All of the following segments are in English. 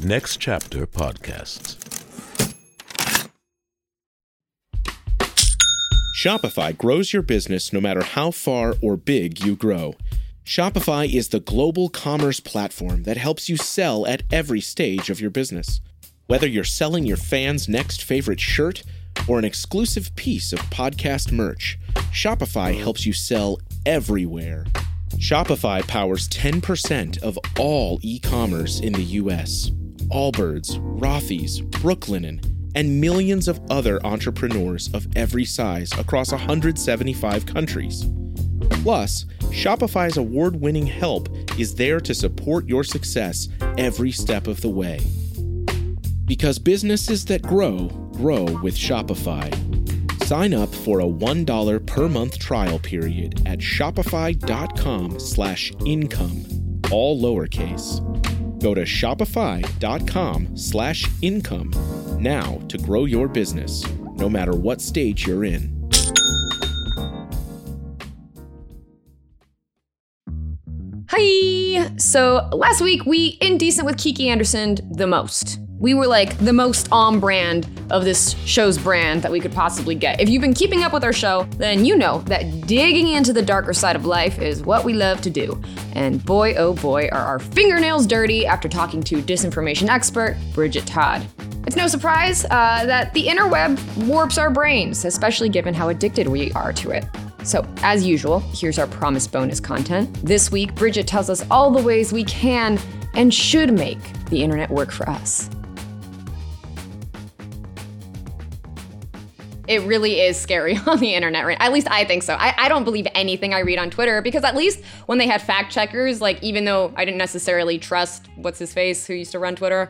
Next Chapter Podcasts. Shopify grows your business no matter how far or big you grow. Shopify is the global commerce platform that helps you sell at every stage of your business. Whether you're selling your fans' next favorite shirt or an exclusive piece of podcast merch, Shopify helps you sell everywhere. Shopify powers 10% of all e-commerce in the U.S. Allbirds, Rothy's, Brooklinen, and millions of other entrepreneurs of every size across 175 countries. Plus, Shopify's award-winning help is there to support your success every step of the way. Because businesses that grow, grow with Shopify. Sign up for a $1 per month trial period at shopify.com/income, all lowercase. Go to shopify.com/income now to grow your business, no matter what stage you're in. Hi! So last week we Indecent with Kiki Anderson the most. We were like the most on brand of this show's brand that we could possibly get. If you've been keeping up with our show, then you know that digging into the darker side of life is what we love to do. And boy, oh boy, are our fingernails dirty after talking to disinformation expert Bridget Todd. It's no surprise that the interweb warps our brains, especially given how addicted we are to it. So, as usual, here's our promised bonus content. This week, Bridget tells us all the ways we can and should make the internet work for us. It really is scary on the internet, right? At least I think so. I don't believe anything I read on Twitter because at least when they had fact checkers, like even though I didn't necessarily trust what's his face who used to run Twitter.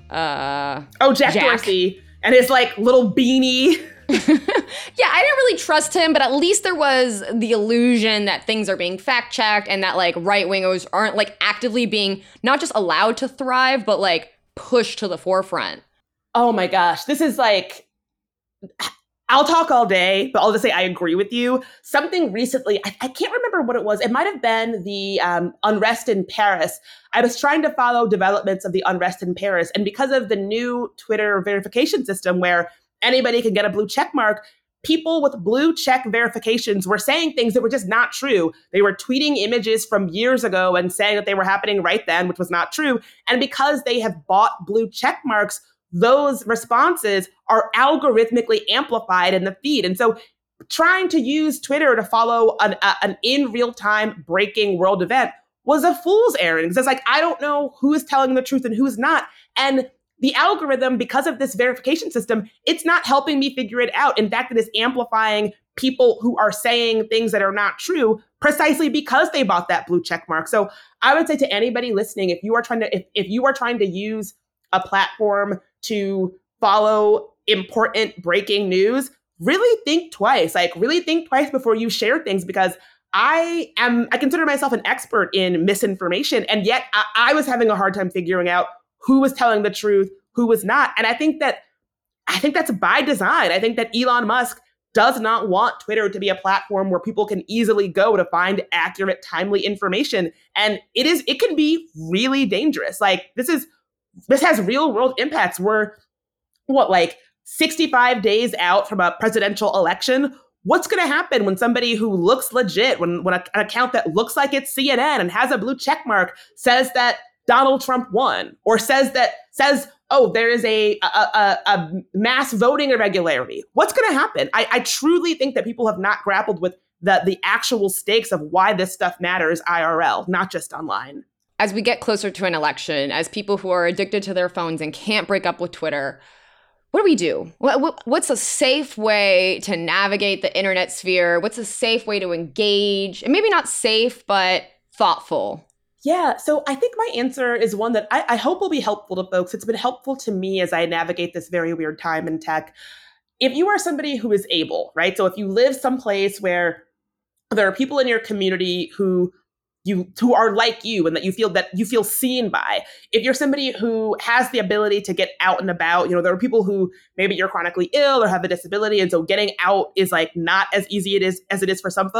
Jack Dorsey and his like little beanie. Yeah, I didn't really trust him, but at least there was the illusion that things are being fact checked and that like right wingers aren't like actively being not just allowed to thrive, but like pushed to the forefront. Oh my gosh, this is like. I'll talk all day, but I'll just say I agree with you. Something recently, I can't remember what it was. It might have been the unrest in Paris. I was trying to follow developments of the unrest in Paris. And because of the new Twitter verification system where anybody can get a blue check mark, people with blue check verifications were saying things that were just not true. They were tweeting images from years ago and saying that they were happening right then, which was not true. And because they have bought blue check marks, those responses are algorithmically amplified in the feed. And so trying to use Twitter to follow an in real time breaking world event was a fool's errand. Because it's like, I don't know who is telling the truth and who's not. And the algorithm, because of this verification system, it's not helping me figure it out. In fact, it is amplifying people who are saying things that are not true precisely because they bought that blue check mark. So I would say to anybody listening, if you are trying to use a platform to follow important breaking news, really think twice. Like really think twice before you share things, because I consider myself an expert in misinformation. And yet I was having a hard time figuring out who was telling the truth, who was not. And I think that's by design. I think that Elon Musk does not want Twitter to be a platform where people can easily go to find accurate, timely information. And it can be really dangerous. Like this has real world impacts. We're 65 days out from a presidential election. What's going to happen when somebody who looks legit, when an account that looks like it's CNN and has a blue check mark says that Donald Trump won, or says, oh, there is a mass voting irregularity? What's going to happen? I truly think that people have not grappled with the actual stakes of why this stuff matters IRL, not just online. As we get closer to an election, as people who are addicted to their phones and can't break up with Twitter, what do we do? What's a safe way to navigate the internet sphere? What's a safe way to engage? And maybe not safe, but thoughtful. Yeah, so I think my answer is one that I hope will be helpful to folks. It's been helpful to me as I navigate this very weird time in tech. If you are somebody who is able, right? So if you live someplace where there are people in your community who are like you and that you feel seen by. If you're somebody who has the ability to get out and about, there are people who maybe you're chronically ill or have a disability. And so getting out is like not as easy as it is for some folks.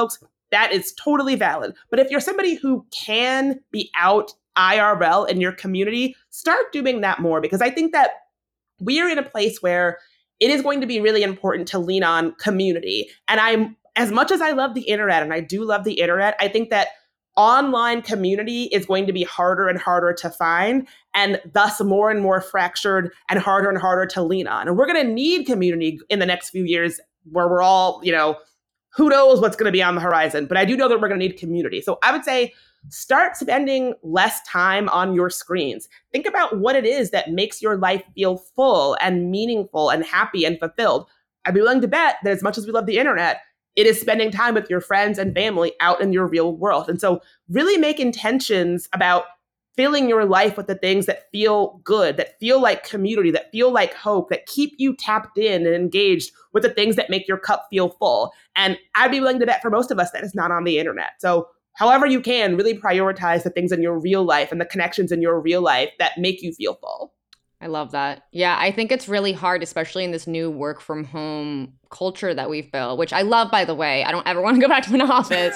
that is totally valid. But if you're somebody who can be out IRL in your community, start doing that more, because I think that we are in a place where it is going to be really important to lean on community. And as much as I love the internet, and I do love the internet, I think that online community is going to be harder and harder to find, and thus more and more fractured and harder to lean on. And we're going to need community in the next few years, where we're all, who knows what's going to be on the horizon. But I do know that we're going to need community. So I would say start spending less time on your screens. Think about what it is that makes your life feel full and meaningful and happy and fulfilled. I'd be willing to bet that as much as we love the internet, it is spending time with your friends and family out in your real world. And so really make intentions about filling your life with the things that feel good, that feel like community, that feel like hope, that keep you tapped in and engaged with the things that make your cup feel full. And I'd be willing to bet for most of us that is not on the internet. So however you can, really prioritize the things in your real life and the connections in your real life that make you feel full. I love that. Yeah, I think it's really hard, especially in this new work from home culture that we've built, which I love, by the way. I don't ever want to go back to an office.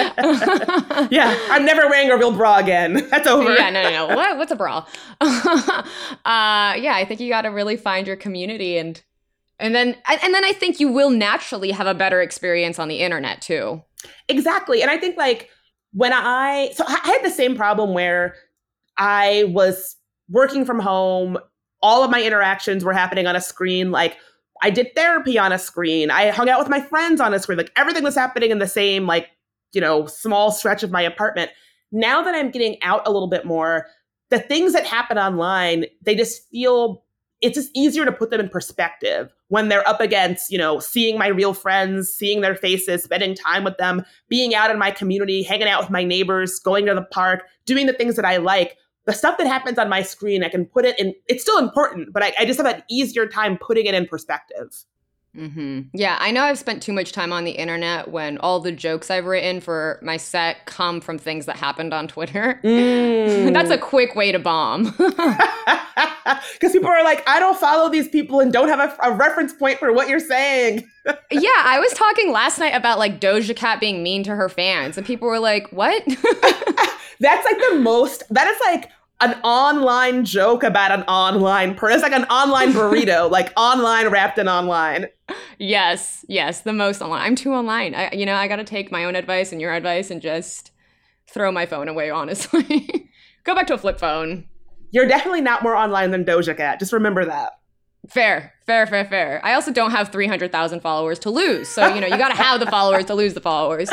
Yeah, I'm never wearing a real bra again. That's over. Yeah, no. What's a bra? Yeah, I think you got to really find your community, and then I think you will naturally have a better experience on the internet too. Exactly. And I think I had the same problem where I was working from home. All of my interactions were happening on a screen. Like, I did therapy on a screen. I hung out with my friends on a screen. Like, everything was happening in the same, small stretch of my apartment. Now that I'm getting out a little bit more, the things that happen online, they just feel, it's just easier to put them in perspective when they're up against, seeing my real friends, seeing their faces, spending time with them, being out in my community, hanging out with my neighbors, going to the park, doing the things that I like. The stuff that happens on my screen, I can put it in, it's still important, but I just have an easier time putting it in perspective. Mm-hmm. Yeah, I know I've spent too much time on the internet when all the jokes I've written for my set come from things that happened on Twitter. That's a quick way to bomb. Because people are like, I don't follow these people and don't have a reference point for what you're saying. Yeah, I was talking last night about Doja Cat being mean to her fans, and people were like, what? That's that is an online joke about an online person. It's like an online burrito, online wrapped in online. Yes, the most online. I'm too online. I got to take my own advice and your advice and just throw my phone away, honestly. Go back to a flip phone. You're definitely not more online than Doja Cat. Just remember that. Fair. I also don't have 300,000 followers to lose. So, you got to have the followers to lose the followers.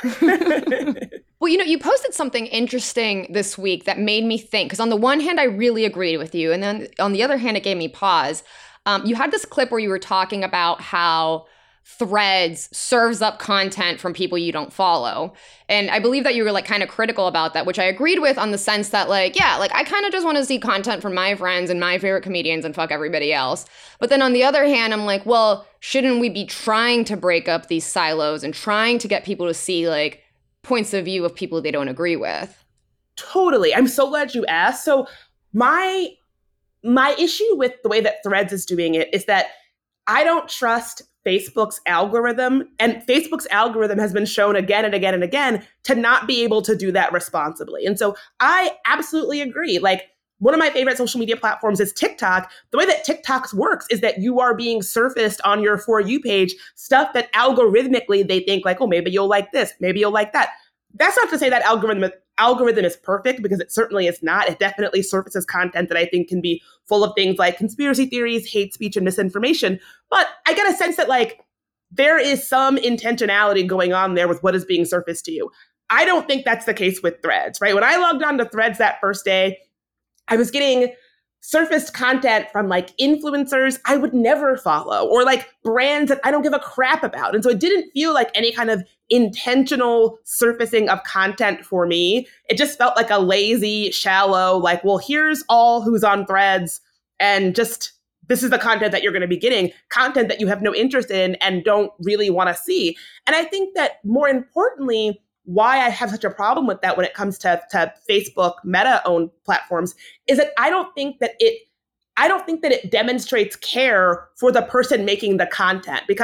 Well, you posted something interesting this week that made me think, because on the one hand, I really agreed with you. And then on the other hand, it gave me pause. You had this clip where you were talking about how Threads serves up content from people you don't follow. And I believe that you were kind of critical about that, which I agreed with on the sense that I kind of just want to see content from my friends and my favorite comedians and fuck everybody else. But then on the other hand, I'm like, well, shouldn't we be trying to break up these silos and trying to get people to see points of view of people they don't agree with? Totally. I'm so glad you asked. So my issue with the way that Threads is doing it is that I don't trust Facebook's algorithm, and Facebook's algorithm has been shown again and again and again to not be able to do that responsibly. And so I absolutely agree. One of my favorite social media platforms is TikTok. The way that TikTok works is that you are being surfaced on your For You page stuff that algorithmically they think oh, maybe you'll like this, maybe you'll like that. That's not to say that algorithm is perfect, because it certainly is not. It definitely surfaces content that I think can be full of things like conspiracy theories, hate speech, and misinformation. But I get a sense that there is some intentionality going on there with what is being surfaced to you. I don't think that's the case with Threads, right? When I logged on to Threads that first day, I was getting surfaced content from influencers I would never follow, or brands that I don't give a crap about. And so it didn't feel like any kind of intentional surfacing of content for me. It just felt like a lazy, shallow, well, here's all who's on Threads, and just this is the content that you're going to be getting, content that you have no interest in and don't really want to see. And I think that more importantly, why I have such a problem with that when it comes to Facebook Meta-owned platforms is that I don't think that it demonstrates care for the person making the content. Because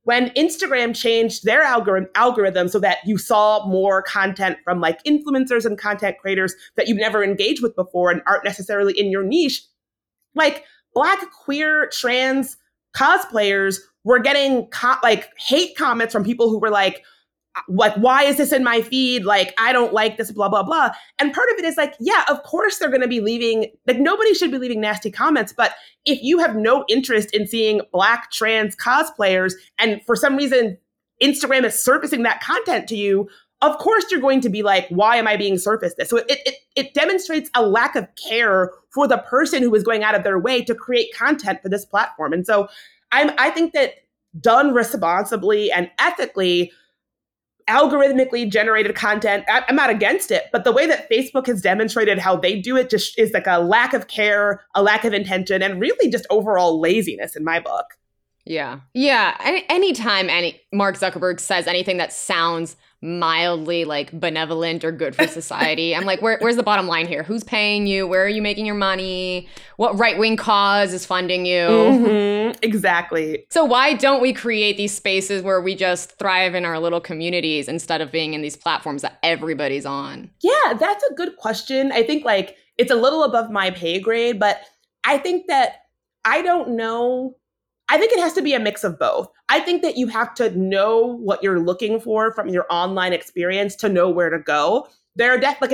when Instagram changed their algorithm so that you saw more content from like influencers and content creators that you've never engaged with before and aren't necessarily in your niche, like Black, queer, trans cosplayers were getting like hate comments from people who were like, why is this in my feed? Like, I don't like this, blah, blah, blah. And part of it is like, yeah, of course they're going to be leaving, like nobody should be leaving nasty comments. But if you have no interest in seeing Black trans cosplayers and for some reason Instagram is surfacing that content to you, of course you're going to be like, why am I being surfaced this? So it demonstrates a lack of care for the person who is going out of their way to create content for this platform. And so I think that done responsibly and ethically, algorithmically generated content, I'm not against it, but the way that Facebook has demonstrated how they do it just is like a lack of care, a lack of intention, and really just overall laziness in my book. Yeah. Yeah. Anytime Mark Zuckerberg says anything that sounds mildly like benevolent or good for society, I'm like, where's the bottom line here? Who's paying you? Where are you making your money? What right-wing cause is funding you? Mm-hmm. Exactly. So why don't we create these spaces where we just thrive in our little communities instead of being in these platforms that everybody's on? Yeah, that's a good question. I think like it's a little above my pay grade, but I think that I don't know. I think it has to be a mix of both. I think that you have to know what you're looking for from your online experience to know where to go. There are like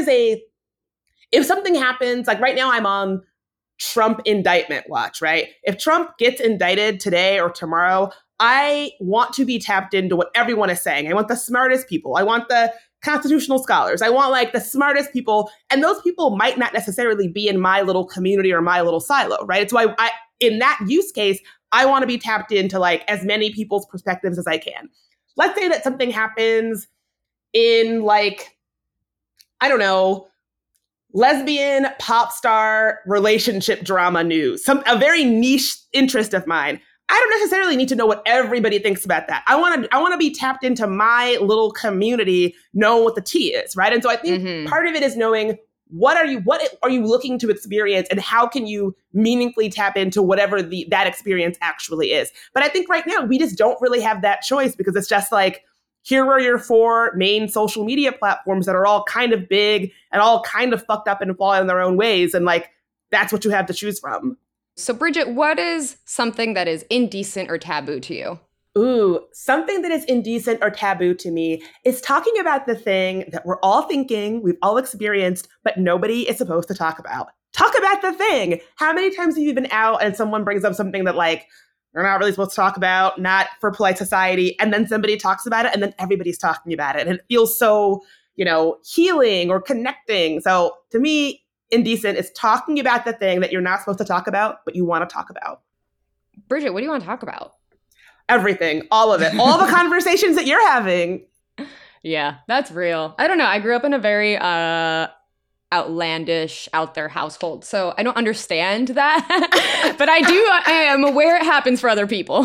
if something happens, like right now I'm on Trump indictment watch, right? If Trump gets indicted today or tomorrow, I want to be tapped into what everyone is saying. I want the smartest people. I want the constitutional scholars. I want like the smartest people. And those people might not necessarily be in my little community or my little silo, right? It's why in that use case, I want to be tapped into like as many people's perspectives as I can. Let's say that something happens in like, I don't know, lesbian pop star relationship drama news, a very niche interest of mine. I don't necessarily need to know what everybody thinks about that. I want to be tapped into my little community, knowing what the tea is, right? And so I think part of it is knowing what are you looking to experience and how can you meaningfully tap into whatever that experience actually is. But I think right now we just don't really have that choice because it's just like, here are your 4 main social media platforms that are all kind of big and all kind of fucked up and fall in their own ways. And like, that's what you have to choose from. So Bridget, what is something that is indecent or taboo to you? Ooh, something that is indecent or taboo to me is talking about the thing that we're all thinking, we've all experienced, but nobody is supposed to talk about. Talk about the thing. How many times have you been out and someone brings up something that like, we're not really supposed to talk about, not for polite society, and then somebody talks about it and then everybody's talking about it. And it feels so, healing or connecting. So to me, indecent is talking about the thing that you're not supposed to talk about, but you want to talk about. Bridget, what do you want to talk about? Everything, all of it, all the conversations that you're having. Yeah, that's real. I don't know. I grew up in a very outlandish, out there household, so I don't understand that. But I am aware it happens for other people.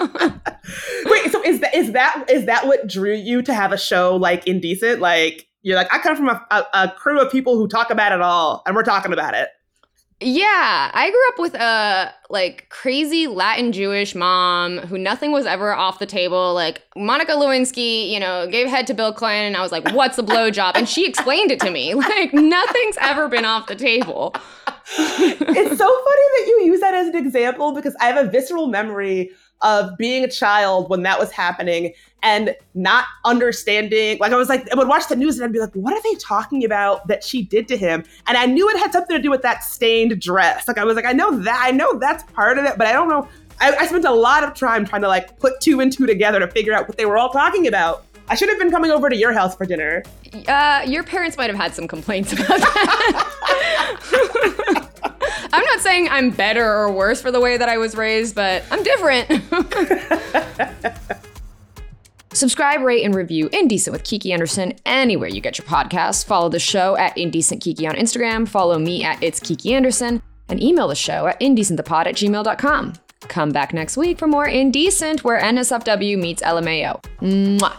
Wait, so is that what drew you to have a show like Indecent? Like you're like, I come from a crew of people who talk about it all, and we're talking about it. Yeah, I grew up with a like crazy Latin Jewish mom who nothing was ever off the table. Like Monica Lewinsky, gave head to Bill Clinton. And I was like, what's a blowjob? And she explained it to me. Like nothing's ever been off the table. It's so funny that you use that as an example because I have a visceral memory of being a child when that was happening and not understanding. Like I would watch the news and I'd be like, what are they talking about that she did to him? And I knew it had something to do with that stained dress. Like I was like, I know that's part of it, but I don't know. I spent a lot of time trying to like put 2 and 2 together to figure out what they were all talking about. I should have been coming over to your house for dinner. Your parents might have had some complaints about that. I'm not saying I'm better or worse for the way that I was raised, but I'm different. Subscribe, rate, and review Indecent with Kiki Anderson anywhere you get your podcasts. Follow the show at Indecent Kiki on Instagram. Follow me at It's Kiki Anderson. And email the show at indecentthepod@gmail.com. Come back next week for more Indecent, where NSFW meets LMAO. Mwah.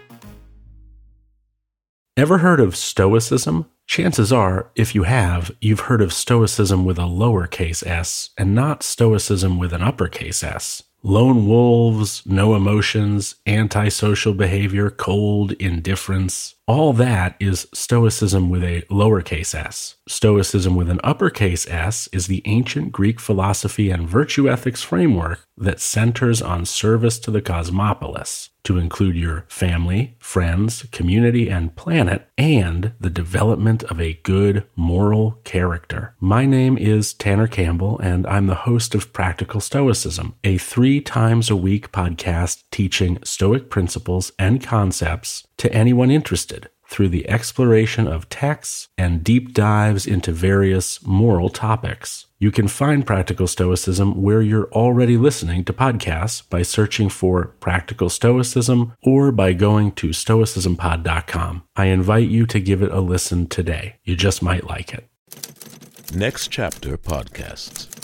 Ever heard of Stoicism? Chances are, if you have, you've heard of Stoicism with a lowercase s and not Stoicism with an uppercase S. Lone wolves, no emotions, antisocial behavior, cold indifference. All that is Stoicism with a lowercase s. Stoicism with an uppercase S is the ancient Greek philosophy and virtue ethics framework that centers on service to the cosmopolis, to include your family, friends, community, and planet, and the development of a good moral character. My name is Tanner Campbell, and I'm the host of Practical Stoicism, a 3 times a week podcast teaching Stoic principles and concepts to anyone interested through the exploration of texts and deep dives into various moral topics. You can find Practical Stoicism where you're already listening to podcasts by searching for Practical Stoicism or by going to stoicismpod.com. I invite you to give it a listen today. You just might like it. Next Chapter Podcasts.